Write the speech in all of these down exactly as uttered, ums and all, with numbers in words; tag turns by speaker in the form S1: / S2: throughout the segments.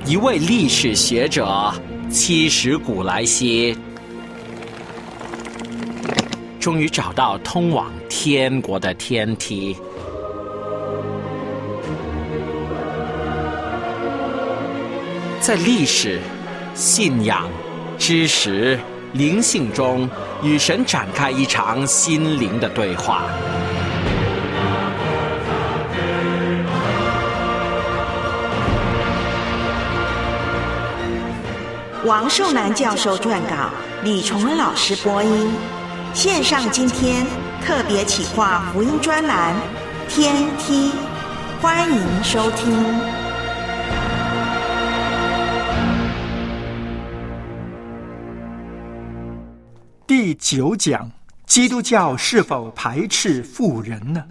S1: 一位历史学者七十古来稀，终于找到通往天国的天梯。在历史、信仰、知识、灵性中，与神展开一场心灵的对话。
S2: 王寿南教授撰稿，李崇文老师播音。线上今天特别企划福音专栏《天梯》，欢迎收听。
S3: 第九讲：基督教是否排斥富人呢？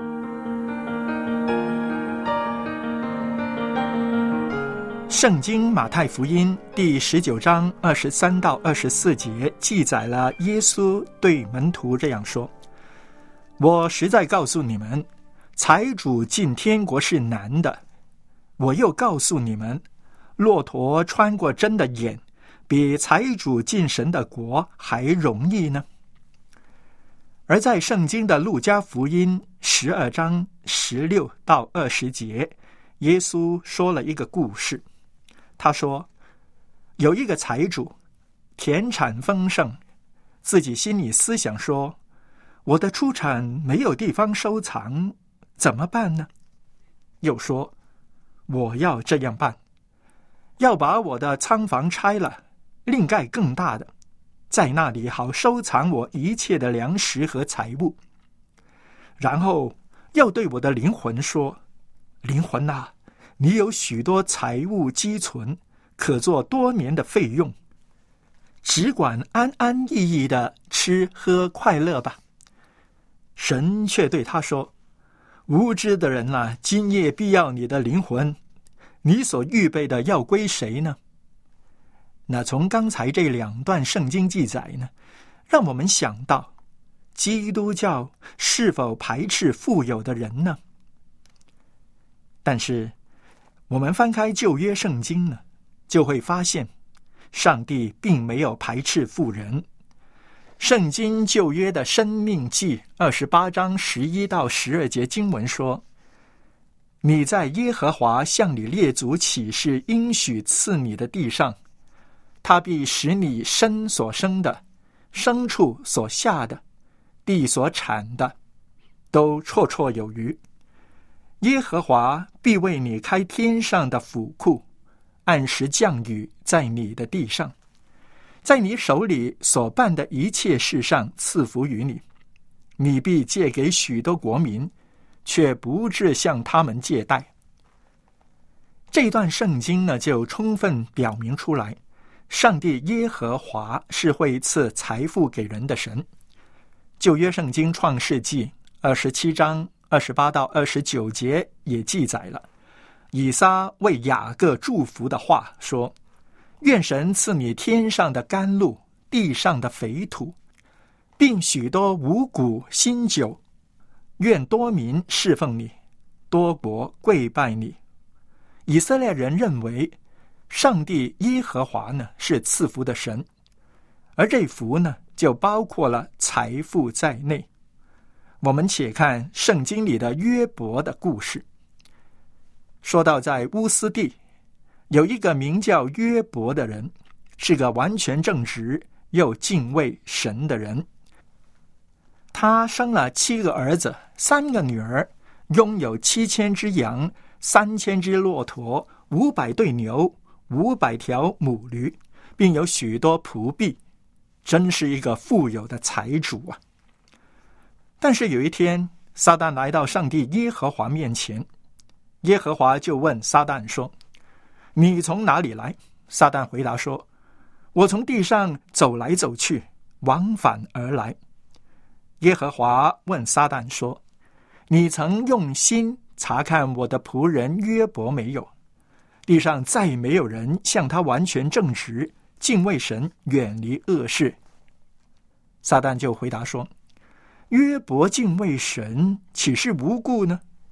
S3: 圣经马太福音第十九章二十三到二十四节记载了耶稣对门徒这样说：我实在告诉你们，财主进天国是难的。我又告诉你们，骆驼穿过针的眼，比财主进神的国还容易呢。而在圣经的路加福音十二章十六到二十节，耶稣说了一个故事。他说，有一个财主，田产丰盛，自己心里思想说，我的出产没有地方收藏，怎么办呢？又说，我要这样办，要把我的仓房拆了，另盖更大的，在那里好收藏我一切的粮食和财物。然后要对我的灵魂说，灵魂啊，你有许多财物积存，可做多年的费用，只管安安逸逸的吃喝快乐吧。神却对他说，无知的人啊，今夜必要你的灵魂，你所预备的要归谁呢？那从刚才这两段圣经记载呢，让我们想到基督教是否排斥富有的人呢？但是我们翻开旧约圣经呢，就会发现上帝并没有排斥富人。圣经旧约的申命记二十八章十一到十二节经文说，你在耶和华向你列祖起誓应许赐你的地上，他必使你身所生的、牲畜所下的、地所产的，都绰绰有余。耶和华必为你开天上的府库，按时降雨在你的地上，在你手里所办的一切事上赐福于你。你必借给许多国民，却不致向他们借贷。这段圣经呢，就充分表明出来，上帝耶和华是会赐财富给人的神。旧约圣经创世纪二十七章二十八到二十九节也记载了以撒为雅各祝福的话，说，愿神赐你天上的甘露，地上的肥土，并许多五谷新酒，愿多民侍奉你，多国跪拜你。以色列人认为上帝耶和华呢是赐福的神，而这福呢就包括了财富在内。我们且看圣经里的约伯的故事。说到在乌斯地有一个名叫约伯的人，是个完全正直又敬畏神的人。他生了七个儿子，三个女儿，拥有七千只羊，三千只骆驼，五百对牛，五百条母驴，并有许多仆婢，真是一个富有的财主啊！但是有一天，撒旦来到上帝耶和华面前，耶和华就问撒旦说，你从哪里来？撒旦回答说，我从地上走来走去，往返而来。耶和华问撒旦说，你曾用心查看我的仆人约伯没有？地上再没有人像他完全正直，敬畏神，远离恶事。撒旦就回答说，约伯敬畏神，岂是无故呢？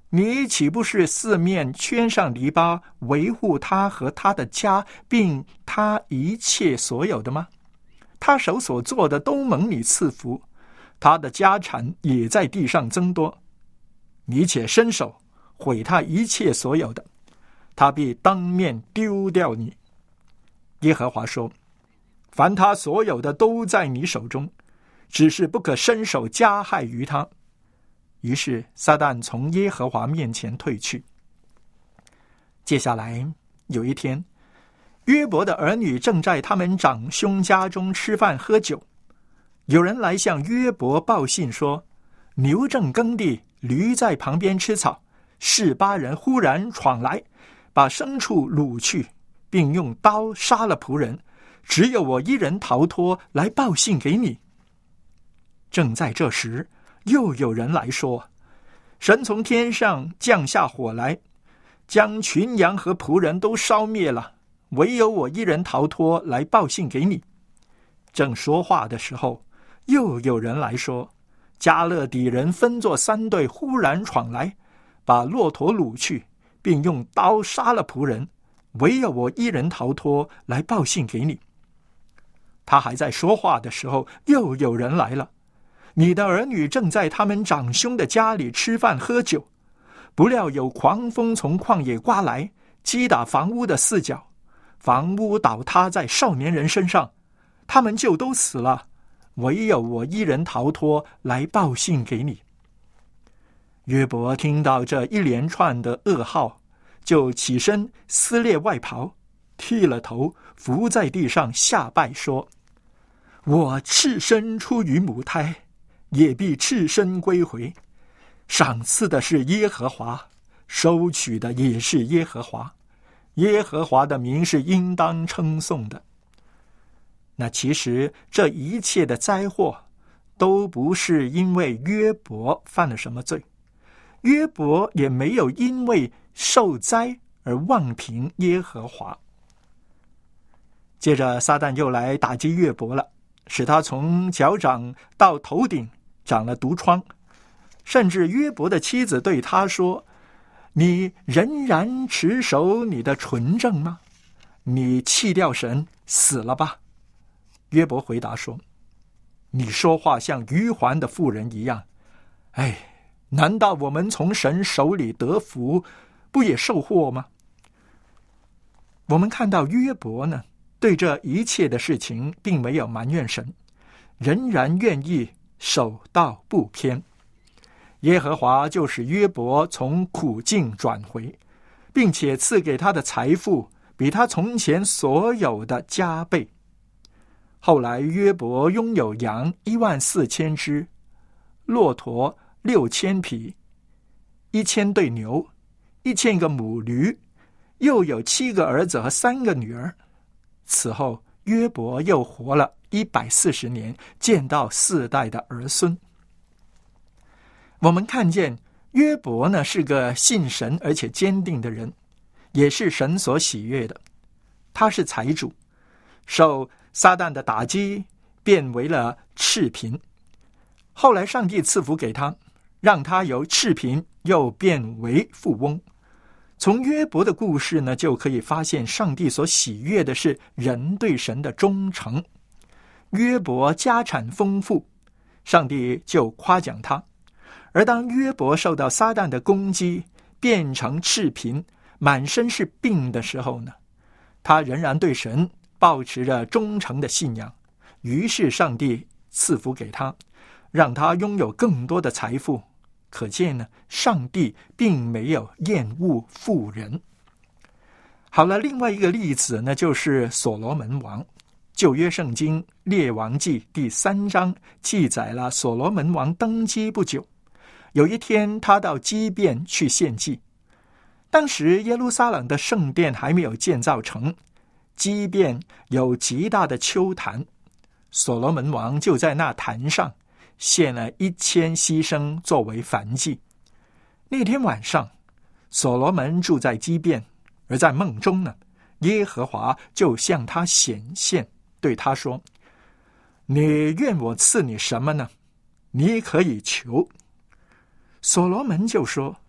S3: 你岂不是四面圈上篱笆，维护他和他的家，并他一切所有的吗？他手所做的都蒙你赐福，他的家产也在地上增多。你且伸手毁他一切所有的，他必当面丢掉你。耶和华说，凡他所有的都在你手中，只是不可伸手加害于他。于是撒旦从耶和华面前退去。接下来有一天，约伯的儿女正在他们长兄家中吃饭喝酒，有人来向约伯报信说，牛正耕地，驴在旁边吃草，示巴人忽然闯来，把牲畜掳去，并用刀杀了仆人，只有我一人逃脱，来报信给你。正在这时，又有人来说，神从天上降下火来，将群羊和仆人都烧灭了，唯有我一人逃脱，来报信给你。正说话的时候，又有人来说，加勒底人分作三队，忽然闯来，把骆驼掳去，并用刀杀了仆人，唯有我一人逃脱，来报信给你。他还在说话的时候，又有人来了，你的儿女正在他们长兄的家里吃饭喝酒，不料有狂风从旷野刮来，击打房屋的四角，房屋倒塌在少年人身上，他们就都死了，唯有我一人逃脱，来报信给你。约伯听到这一连串的噩耗，就起身撕裂外袍，剃了头，伏在地上下拜说，我赤身出于母胎，也必赤身归回。赏赐的是耶和华，收取的也是耶和华，耶和华的名是应当称颂的。那其实这一切的灾祸都不是因为约伯犯了什么罪，约伯也没有因为受灾而妄评耶和华。接着撒旦又来打击约伯了，使他从脚掌到头顶长了毒疮，甚至约伯的妻子对他说，你仍然持守你的纯正吗？你弃掉神，死了吧。约伯回答说，你说话像愚顽的妇人一样，哎，难道我们从神手里得福，不也受祸吗？我们看到约伯呢，对这一切的事情并没有埋怨神，仍然愿意守道不偏。耶和华就使约伯从苦境转回，并且赐给他的财富比他从前所有的加倍。后来约伯拥有羊一万四千只，骆驼六千匹，一千对牛，一千个母驴，又有七个儿子和三个女儿。此后约伯又活了一百四十年，见到四代的儿孙。我们看见约伯呢，是个信神而且坚定的人，也是神所喜悦的。他是财主，受撒旦的打击，变为了赤贫。后来上帝赐福给他，让他由赤贫又变为富翁。从约伯的故事呢，就可以发现上帝所喜悦的是人对神的忠诚。约伯家产丰富，上帝就夸奖他。而当约伯受到撒旦的攻击，变成赤贫，满身是病的时候呢，他仍然对神抱持着忠诚的信仰，于是上帝赐福给他，让他拥有更多的财富。可见呢，上帝并没有厌恶富人。好了，另外一个例子呢，就是所罗门王。旧约圣经列王记第三章记载了所罗门王登基不久，有一天他到基遍去献祭。当时耶路撒冷的圣殿还没有建造成，基遍有极大的丘坛，所罗门王就在那坛上献了一千牺牲作为燔祭。那天晚上，所罗门住在基遍，而在梦中呢，耶和华就向他显现，对他说，你愿我赐你什么呢？你可以求。所罗门就说，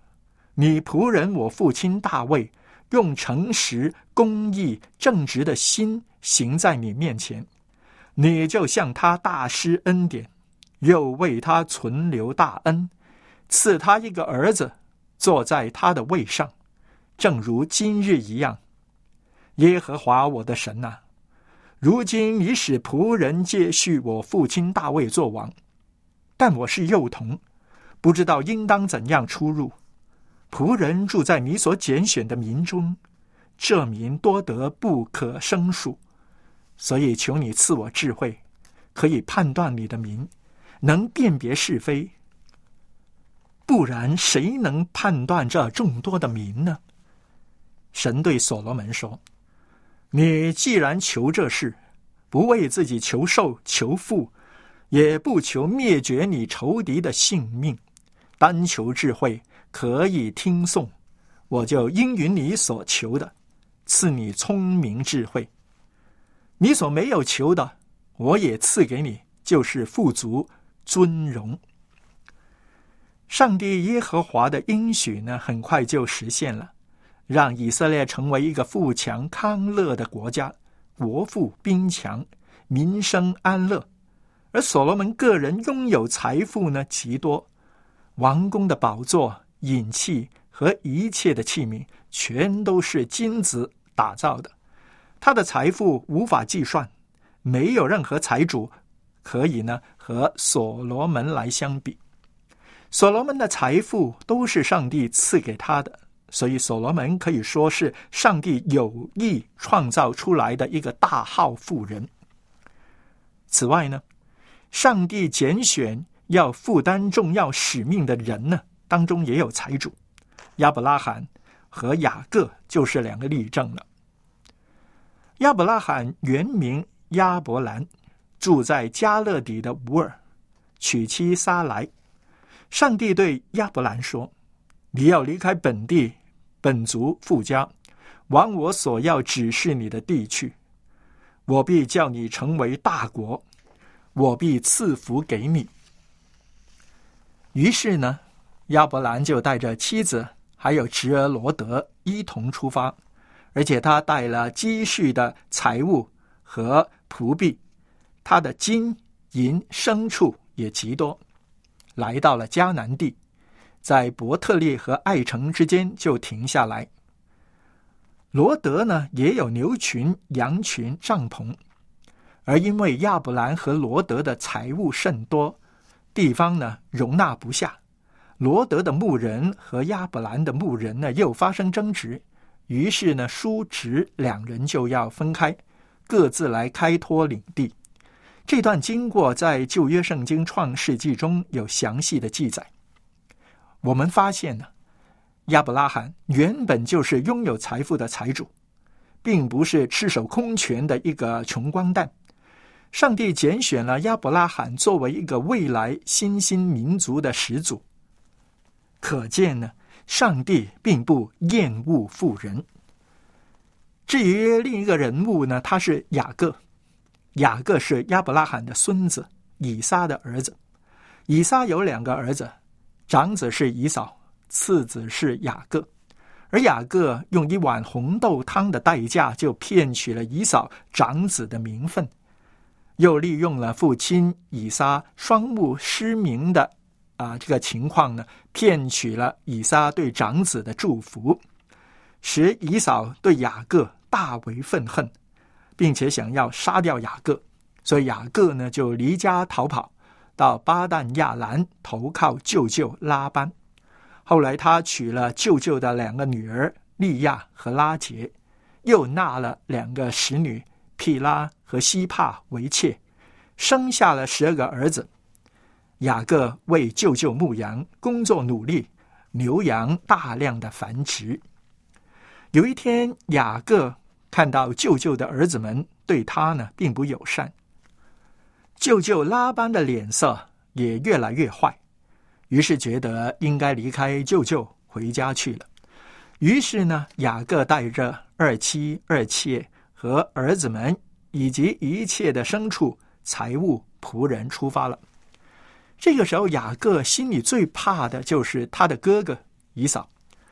S3: 你仆人我父亲大卫用诚实、公义、正直的心行在你面前，你就向他大施恩典，又为他存留大恩，赐他一个儿子坐在他的位上，正如今日一样。耶和华我的神啊，如今你使仆人接续我父亲大卫做王，但我是幼童，不知道应当怎样出入。仆人住在你所拣选的民中，这民多得不可胜数，所以求你赐我智慧，可以判断你的民，能辨别是非。不然谁能判断这众多的民呢？神对所罗门说，你既然求这事，不为自己求寿求富，也不求灭绝你仇敌的性命，单求智慧，可以听颂，我就应允你所求的，赐你聪明智慧。你所没有求的，我也赐给你，就是富足尊荣。上帝耶和华的应许呢，很快就实现了，让以色列成为一个富强康乐的国家，国富兵强，民生安乐。而所罗门个人拥有财富呢极多，王宫的宝座、饮器和一切的器皿全都是金子打造的，他的财富无法计算，没有任何财主可以呢和所罗门来相比。所罗门的财富都是上帝赐给他的，所以所罗门可以说是上帝有意创造出来的一个大号富人。此外呢，上帝拣选要负担重要使命的人呢，当中也有财主，亚伯拉罕和雅各就是两个例证了。亚伯拉罕原名亚伯兰，住在加勒底的吾尔，娶妻撒来。上帝对亚伯兰说，你要离开本地本族父家，往我所要指示你的地去，我必叫你成为大国，我必赐福给你。于是呢，亚伯兰就带着妻子还有侄儿罗德一同出发，而且他带了积蓄的财物和仆婢，他的金银牲畜也极多，来到了迦南地，在伯特利和爱城之间就停下来。罗德呢也有牛群、羊群、帐篷，而因为亚伯兰和罗德的财物甚多，地方呢容纳不下，罗德的牧人和亚伯兰的牧人呢又发生争执，于是呢叔侄两人就要分开，各自来开拓领地。这段经过在旧约圣经创世纪中有详细的记载。我们发现呢，亚伯拉罕原本就是拥有财富的财主，并不是赤手空拳的一个穷光蛋。上帝拣选了亚伯拉罕作为一个未来新兴民族的始祖，可见呢，上帝并不厌恶富人。至于另一个人物呢，他是雅各。雅各是亚伯拉罕的孙子，以撒的儿子。以撒有两个儿子，长子是以扫，次子是雅各。而雅各用一碗红豆汤的代价就骗取了以扫长子的名分，又利用了父亲以撒双目失明的啊这个情况呢，骗取了以撒对长子的祝福，使以扫对雅各大为愤恨，并且想要杀掉雅各。所以雅各呢就离家逃跑，到巴旦亚兰投靠舅舅拉班。后来他娶了舅舅的两个女儿利亚和拉结，又纳了两个使女毗拉和西帕为妾，生下了十二个儿子。雅各为舅舅牧羊，工作努力，牛羊大量的繁殖。有一天，雅各看到舅舅的儿子们对他呢并不友善，舅舅拉班的脸色也越来越坏，于是觉得应该离开舅舅回家去了。于是呢，雅各带着二妻二妾和儿子们以及一切的牲畜、财物、仆人出发了。这个时候，雅各心里最怕的就是他的哥哥以扫，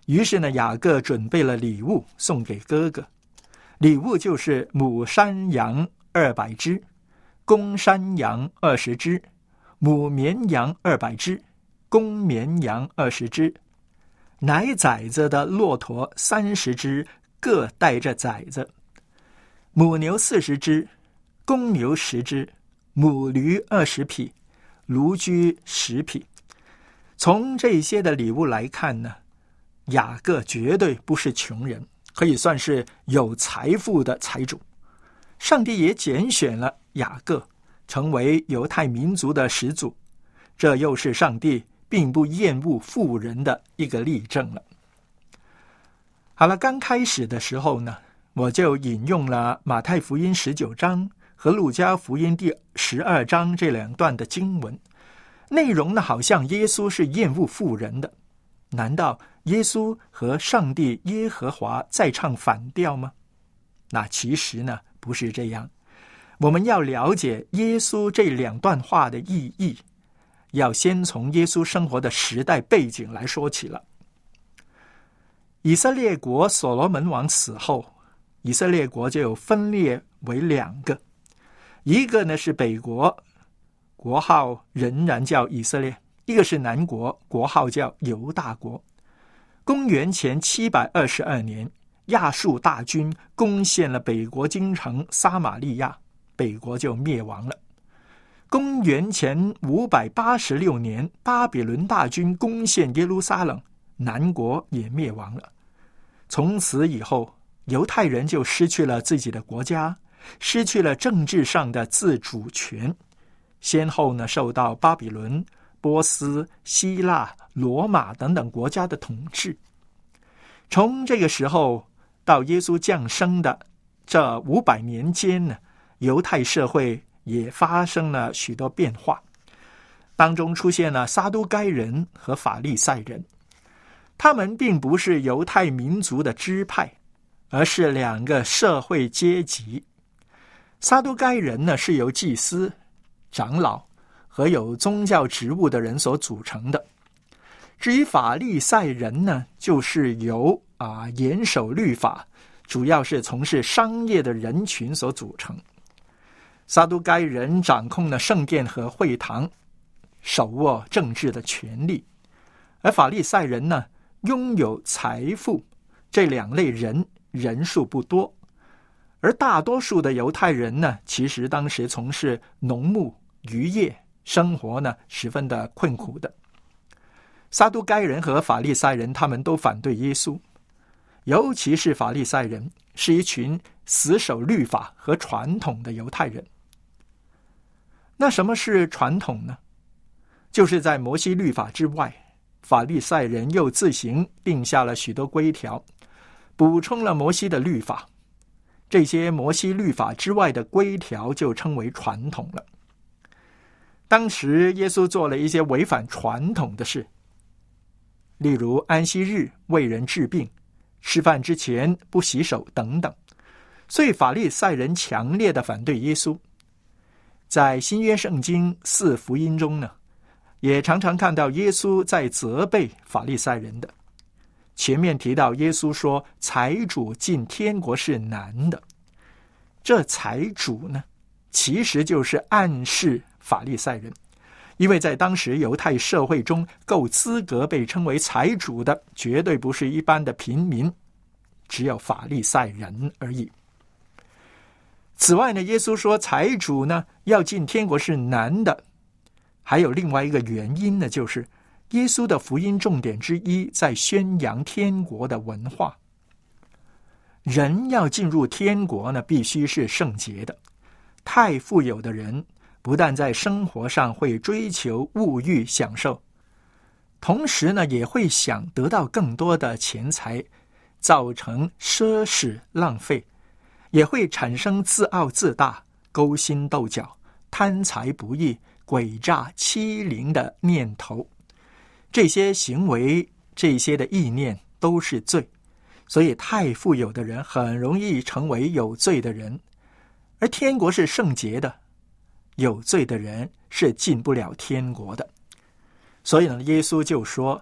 S3: 于是呢，雅各准备了礼物送给哥哥，礼物就是母山羊二百只，公山羊二十只，母绵羊二百只，公绵羊二十只，奶崽子的骆驼三十只，各带着崽子，母牛四十只，公牛十只，母驴二十匹，驴驹十匹。从这些的礼物来看呢，雅各绝对不是穷人，可以算是有财富的财主。上帝也拣选了雅各成为犹太民族的始祖，这又是上帝并不厌恶富人的一个例证了。好了，刚开始的时候呢，我就引用了马太福音十九章和路加福音第十二章这两段的经文，内容呢好像耶稣是厌恶富人的。难道耶稣和上帝耶和华在唱反调吗？那其实呢不是这样。我们要了解耶稣这两段话的意义，要先从耶稣生活的时代背景来说起了。以色列国所罗门王死后，以色列国就有分裂为两个，一个呢是北国，国号仍然叫以色列；一个是南国，国号叫犹大国。公元前七百二十二年，亚述大军攻陷了北国京城撒玛利亚，北国就灭亡了。公元前五百八十六年，巴比伦大军攻陷耶路撒冷，南国也灭亡了。从此以后，犹太人就失去了自己的国家，失去了政治上的自主权，先后呢受到巴比伦、波斯、希腊、罗马等等国家的统治。从这个时候到耶稣降生的这五百年间呢，犹太社会也发生了许多变化，当中出现了撒都该人和法利赛人。他们并不是犹太民族的支派，而是两个社会阶级。撒都该人呢是由祭司、长老和有宗教职务的人所组成的。至于法利赛人呢，就是由啊严守律法，主要是从事商业的人群所组成。撒都该人掌控了圣殿和会堂，手握政治的权力，而法利赛人呢，拥有财富。这两类人人数不多，而大多数的犹太人呢，其实当时从事农牧渔业，生活呢十分的困苦的。撒都该人和法利赛人他们都反对耶稣，尤其是法利赛人是一群死守律法和传统的犹太人。那什么是传统呢？就是在摩西律法之外，法利赛人又自行定下了许多规条，补充了摩西的律法。这些摩西律法之外的规条就称为传统了。当时耶稣做了一些违反传统的事，例如安息日为人治病，吃饭之前不洗手等等，所以法利赛人强烈的反对耶稣。在新约圣经四福音中呢，也常常看到耶稣在责备法利赛人的。前面提到耶稣说财主进天国是难的，这财主呢，其实就是暗示法利赛人，因为在当时犹太社会中，够资格被称为财主的绝对不是一般的平民，只有法利赛人而已。此外呢，耶稣说财主呢要进天国是难的，还有另外一个原因呢，就是耶稣的福音重点之一在宣扬天国的文化。人要进入天国呢，必须是圣洁的。太富有的人不但在生活上会追求物欲享受，同时呢也会想得到更多的钱财，造成奢侈浪费，也会产生自傲自大、勾心斗角、贪财不义、诡诈欺凌的念头。这些行为，这些的意念都是罪，所以太富有的人很容易成为有罪的人。而天国是圣洁的，有罪的人是进不了天国的。所以呢，耶稣就说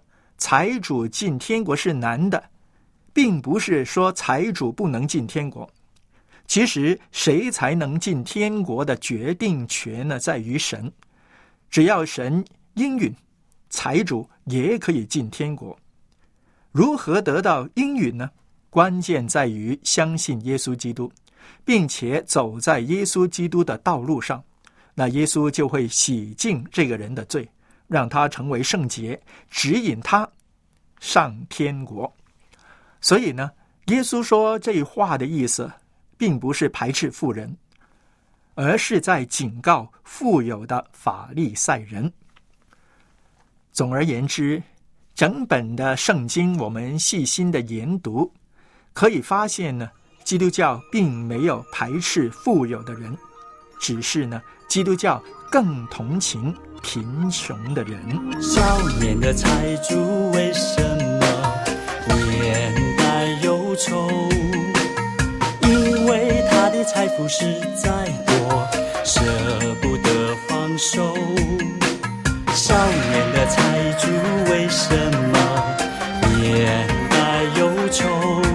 S3: 财主进天国是难的，并不是说财主不能进天国。其实谁才能进天国的决定权呢，在于神。只要神应允，财主也可以进天国。如何得到应允呢？关键在于相信耶稣基督，并且走在耶稣基督的道路上，那耶稣就会洗净这个人的罪，让他成为圣洁，指引他上天国。所以呢，耶稣说这话的意思并不是排斥富人，而是在警告富有的法利赛人。总而言之，整本的圣经我们细心的研读，可以发现呢，基督教并没有排斥富有的人，只是呢，基督教更同情贫穷的人。
S4: 少年的财主为什么年代忧愁？因为他的财富实在多，舍不得放手。少年的财主为什么年代忧愁？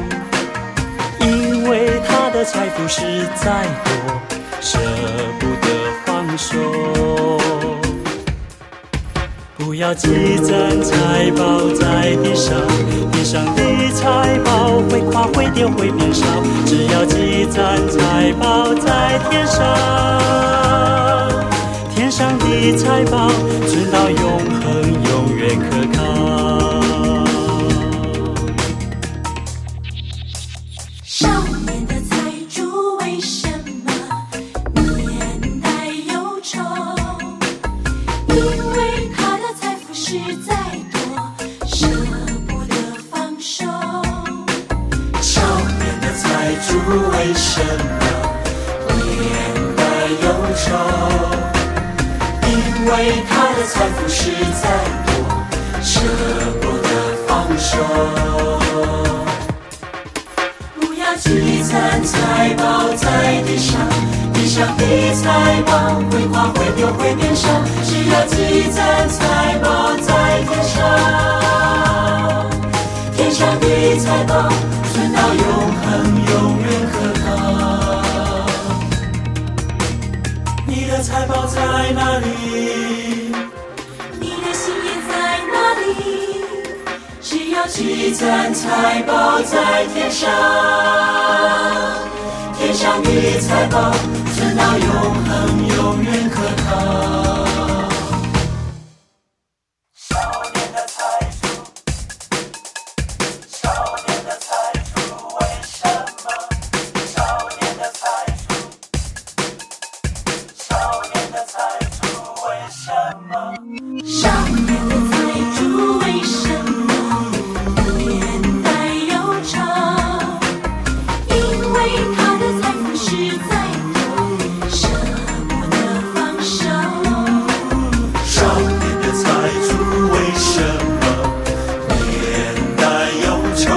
S4: 因为他的财富实在多，舍不得放手。不要积攒财宝在地上，地上的财宝会垮会跌会变少，只要积攒财宝在天上，天上的财宝存到永恒，永远可靠。
S5: 少年的财主为什么年代忧愁？因为他的财富实在多，舍不得放手。
S4: 少年的财主为什么年代忧愁？因为他的财富实在多，舍不得放手。
S5: 不要积攒财宝在地上，地上的财宝会垮会丢会变少，只要积攒财宝在天上，天上的财宝存到永恒，永远可靠。
S4: 你的财宝在哪里？
S5: 你的心也在哪里？只要积攒财宝在天上，天上的财宝存到永恒，永远可靠。
S4: 少年的财主，少年的财主为什么？少年的财主，少年的财主为什么？
S5: 少年的财主为什么年代忧愁？因为他的财富实在多，舍不得放手。
S4: 少年的财主为什么年代忧愁？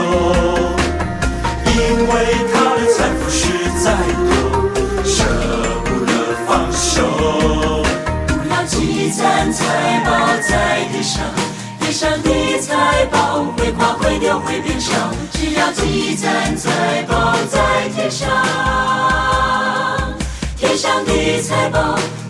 S4: 因为他的财富实在多，舍不得放手。
S5: 不要积攒财宝在地上，地上的财宝会垮会丢会变少，只要积攒财宝在天上，天上的财宝